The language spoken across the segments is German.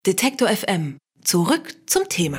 Detektor FM. Zurück zum Thema.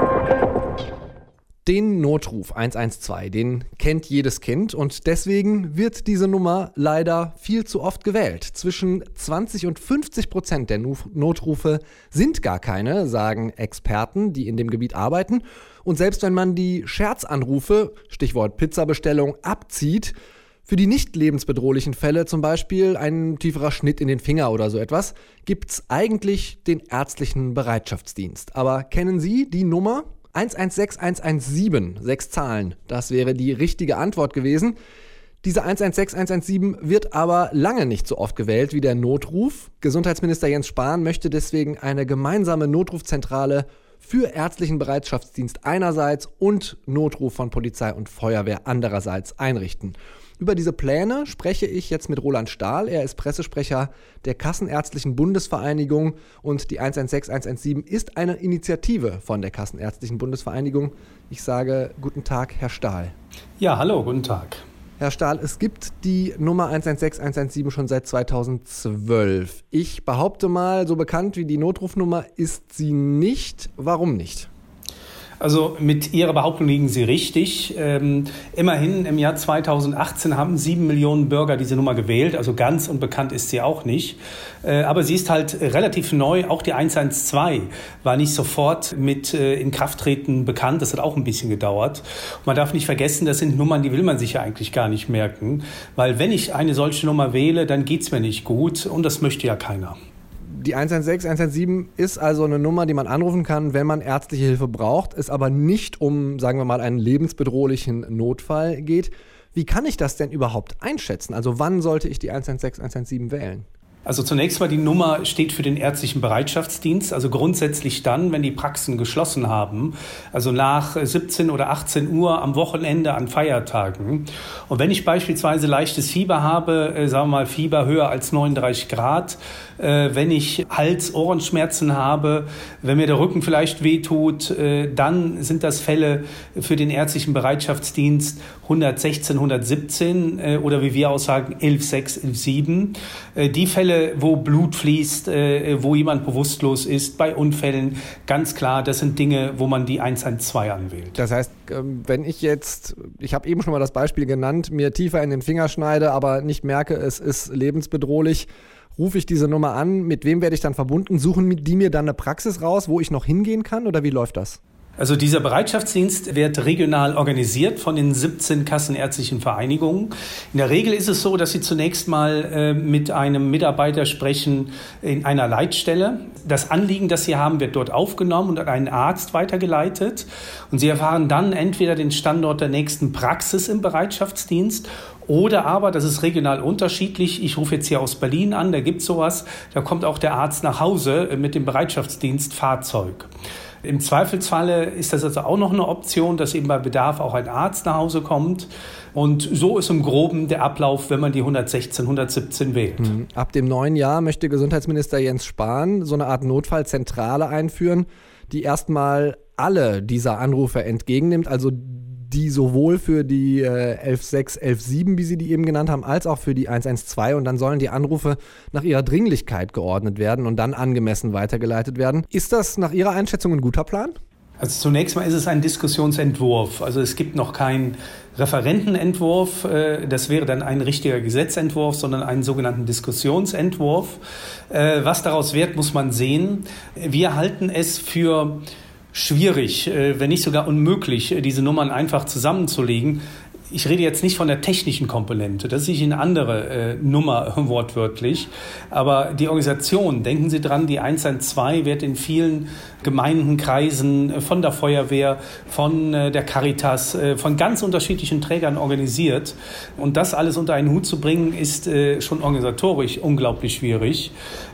Den Notruf 112, den kennt jedes Kind und deswegen wird diese Nummer leider viel zu oft gewählt. Zwischen 20 und 50% der Notrufe sind gar keine, sagen Experten, die in dem Gebiet arbeiten. Und selbst wenn man die Scherzanrufe, Stichwort Pizzabestellung, abzieht, für die nicht lebensbedrohlichen Fälle, zum Beispiel ein tieferer Schnitt in den Finger oder so etwas, gibt's eigentlich den ärztlichen Bereitschaftsdienst. Aber kennen Sie die Nummer? 116 117, 6 Zahlen. Das wäre die richtige Antwort gewesen. Diese 116 117 wird aber lange nicht so oft gewählt wie der Notruf. Gesundheitsminister Jens Spahn möchte deswegen eine gemeinsame Notrufzentrale für ärztlichen Bereitschaftsdienst einerseits und Notruf von Polizei und Feuerwehr andererseits einrichten. Über diese Pläne spreche ich jetzt mit Roland Stahl. Er ist Pressesprecher der Kassenärztlichen Bundesvereinigung und die 116 117 ist eine Initiative von der Kassenärztlichen Bundesvereinigung. Ich sage guten Tag, Herr Stahl. Ja, hallo, guten Tag. Herr Stahl, es gibt die Nummer 116 117 schon seit 2012. Ich behaupte mal, so bekannt wie die Notrufnummer ist sie nicht. Warum nicht? Also mit Ihrer Behauptung liegen Sie richtig. Immerhin im Jahr 2018 haben 7 Millionen Bürger diese Nummer gewählt. Also ganz unbekannt ist sie auch nicht. Aber sie ist halt relativ neu. Auch die 112 war nicht sofort mit Inkrafttreten bekannt. Das hat auch ein bisschen gedauert. Und man darf nicht vergessen, das sind Nummern, die will man sich ja eigentlich gar nicht merken. Weil wenn ich eine solche Nummer wähle, dann geht's mir nicht gut. Und das möchte ja keiner. Die 116 117 ist also eine Nummer, die man anrufen kann, wenn man ärztliche Hilfe braucht, es aber nicht um, sagen wir mal, einen lebensbedrohlichen Notfall geht. Wie kann ich das denn überhaupt einschätzen? Also wann sollte ich die 116 117 wählen? Also zunächst mal, die Nummer steht für den ärztlichen Bereitschaftsdienst, also grundsätzlich dann, wenn die Praxen geschlossen haben, also nach 17 oder 18 Uhr am Wochenende an Feiertagen. Und wenn ich beispielsweise leichtes Fieber habe, sagen wir mal Fieber höher als 39 Grad, wenn ich Hals-Ohrenschmerzen habe, wenn mir der Rücken vielleicht wehtut, dann sind das Fälle für den ärztlichen Bereitschaftsdienst 116, 117 oder wie wir auch sagen 116, 117. Die Fälle, wo Blut fließt, wo jemand bewusstlos ist, bei Unfällen, ganz klar, das sind Dinge, wo man die 112 anwählt. Das heißt, wenn ich habe eben schon mal das Beispiel genannt, mir tiefer in den Finger schneide, aber nicht merke, es ist lebensbedrohlich, rufe ich diese Nummer an, mit wem werde ich dann verbunden? Suchen die mir dann eine Praxis raus, wo ich noch hingehen kann oder wie läuft das? Also dieser Bereitschaftsdienst wird regional organisiert von den 17 kassenärztlichen Vereinigungen. In der Regel ist es so, dass Sie zunächst mal mit einem Mitarbeiter sprechen in einer Leitstelle. Das Anliegen, das Sie haben, wird dort aufgenommen und an einen Arzt weitergeleitet. Und Sie erfahren dann entweder den Standort der nächsten Praxis im Bereitschaftsdienst oder aber, das ist regional unterschiedlich, ich rufe jetzt hier aus Berlin an, da gibt es sowas, da kommt auch der Arzt nach Hause mit dem Bereitschaftsdienstfahrzeug. Im Zweifelsfalle ist das also auch noch eine Option, dass eben bei Bedarf auch ein Arzt nach Hause kommt. Und so ist im Groben der Ablauf, wenn man die 116, 117 wählt. Ab dem neuen Jahr möchte Gesundheitsminister Jens Spahn so eine Art Notfallzentrale einführen, die erstmal alle dieser Anrufe entgegennimmt, also die sowohl für die 116, 117, wie Sie die eben genannt haben, als auch für die 112. Und dann sollen die Anrufe nach ihrer Dringlichkeit geordnet werden und dann angemessen weitergeleitet werden. Ist das nach Ihrer Einschätzung ein guter Plan? Also zunächst mal ist es ein Diskussionsentwurf. Also es gibt noch keinen Referentenentwurf, das wäre dann ein richtiger Gesetzentwurf, sondern einen sogenannten Diskussionsentwurf. Was daraus wird, muss man sehen. Wir halten es für schwierig, wenn nicht sogar unmöglich, diese Nummern einfach zusammenzulegen. Ich rede jetzt nicht von der technischen Komponente, das ist eine andere Nummer wortwörtlich, aber die Organisation, denken Sie dran, die 112 wird in vielen Gemeinden, Kreisen, von der Feuerwehr, von der Caritas, von ganz unterschiedlichen Trägern organisiert. Und das alles unter einen Hut zu bringen, ist schon organisatorisch unglaublich schwierig.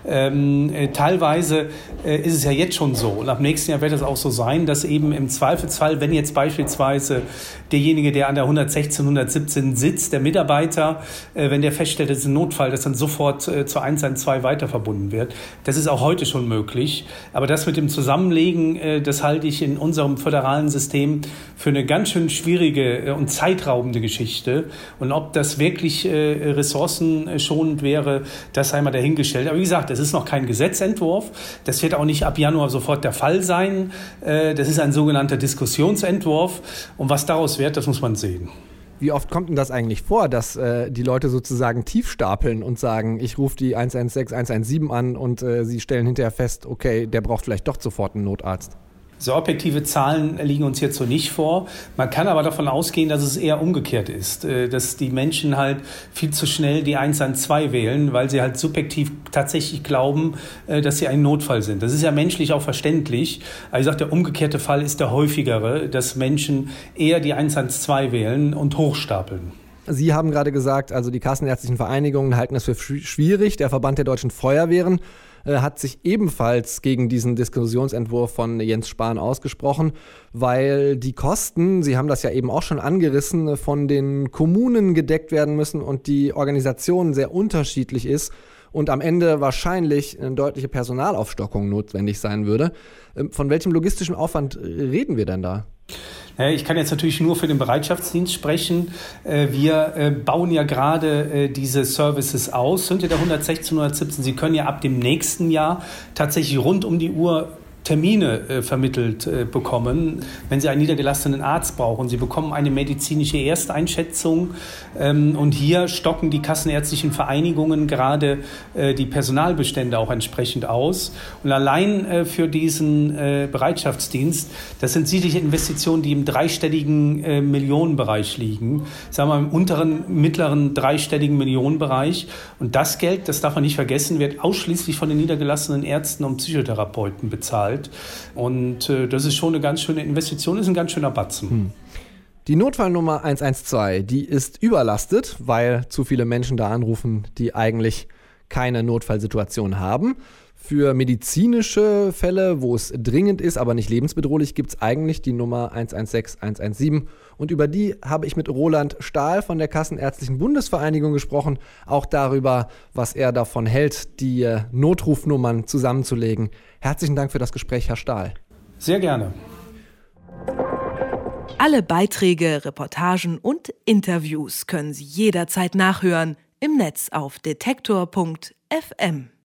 Teilweise ist es ja jetzt schon so, und ab nächsten Jahr wird es auch so sein, dass eben im Zweifelsfall, wenn jetzt beispielsweise derjenige, der an der 116 1617 Sitz der Mitarbeiter, wenn der feststellt, es ist ein Notfall, dass dann sofort zur 112 weiter verbunden wird. Das ist auch heute schon möglich. Aber das mit dem Zusammenlegen, das halte ich in unserem föderalen System für eine ganz schön schwierige und zeitraubende Geschichte. Und ob das wirklich ressourcenschonend wäre, das sei mal dahingestellt. Aber wie gesagt, das ist noch kein Gesetzentwurf. Das wird auch nicht ab Januar sofort der Fall sein. Das ist ein sogenannter Diskussionsentwurf. Und was daraus wird, das muss man sehen. Wie oft kommt denn das eigentlich vor, dass die Leute sozusagen tief stapeln und sagen, ich rufe die 116, 117 an und sie stellen hinterher fest, okay, der braucht vielleicht doch sofort einen Notarzt? So objektive Zahlen liegen uns jetzt so nicht vor. Man kann aber davon ausgehen, dass es eher umgekehrt ist, dass die Menschen halt viel zu schnell die 112 wählen, weil sie halt subjektiv tatsächlich glauben, dass sie ein Notfall sind. Das ist ja menschlich auch verständlich. Aber ich sage, der umgekehrte Fall ist der häufigere, dass Menschen eher die 112 wählen und hochstapeln. Sie haben gerade gesagt, also die kassenärztlichen Vereinigungen halten das für schwierig. Der Verband der deutschen Feuerwehren hat sich ebenfalls gegen diesen Diskussionsentwurf von Jens Spahn ausgesprochen, weil die Kosten, Sie haben das ja eben auch schon angerissen, von den Kommunen gedeckt werden müssen und die Organisation sehr unterschiedlich ist und am Ende wahrscheinlich eine deutliche Personalaufstockung notwendig sein würde. Von welchem logistischen Aufwand reden wir denn da? Ich kann jetzt natürlich nur für den Bereitschaftsdienst sprechen. Wir bauen ja gerade diese Services aus unter der 116, 117. Sie können ja ab dem nächsten Jahr tatsächlich rund um die Uhr Termine vermittelt bekommen, wenn Sie einen niedergelassenen Arzt brauchen. Sie bekommen eine medizinische Ersteinschätzung und hier stocken die kassenärztlichen Vereinigungen gerade die Personalbestände auch entsprechend aus. Und allein für diesen Bereitschaftsdienst, das sind sicherlich Investitionen, die im dreistelligen Millionenbereich liegen, sagen wir im unteren, mittleren dreistelligen Millionenbereich. Und das Geld, das darf man nicht vergessen, wird ausschließlich von den niedergelassenen Ärzten und Psychotherapeuten bezahlt. Und das ist schon eine ganz schöne Investition, ist ein ganz schöner Batzen. Die Notfallnummer 112, die ist überlastet, weil zu viele Menschen da anrufen, die eigentlich keine Notfallsituation haben. Für medizinische Fälle, wo es dringend ist, aber nicht lebensbedrohlich, gibt es eigentlich die Nummer 116, 117. Und über die habe ich mit Roland Stahl von der Kassenärztlichen Bundesvereinigung gesprochen, auch darüber, was er davon hält, die Notrufnummern zusammenzulegen. Herzlichen Dank für das Gespräch, Herr Stahl. Sehr gerne. Alle Beiträge, Reportagen und Interviews können Sie jederzeit nachhören im Netz auf detektor.fm.